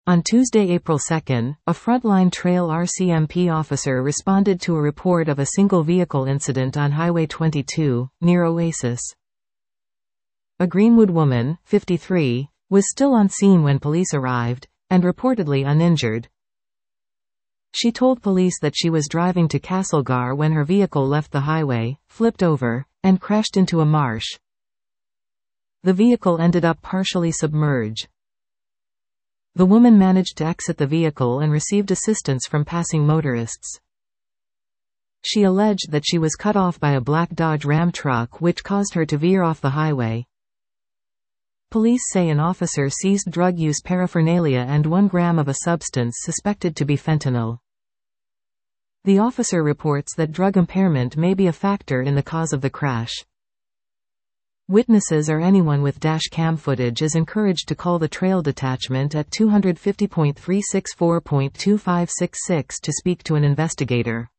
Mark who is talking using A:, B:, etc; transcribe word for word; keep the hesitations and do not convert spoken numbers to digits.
A: On Tuesday, April second, a Frontline Trail R C M P officer responded to a report of a single vehicle incident on Highway twenty-two, near Oasis. A Greenwood woman, fifty-three, was still on scene when police arrived, and reportedly uninjured. She told police that she was driving to Castlegar when her vehicle left the highway, flipped over, and crashed into a marsh. The vehicle ended up partially submerged. The woman managed to exit the vehicle and received assistance from passing motorists. She alleged that she was cut off by a black Dodge Ram truck which caused her to veer off the highway. Police say an officer seized drug use paraphernalia and one gram of a substance suspected to be fentanyl. The officer reports that drug impairment may be a factor in the cause of the crash. Witnesses or anyone with dash cam footage is encouraged to call the trail detachment at two five zero point three six four point two five six six to speak to an investigator.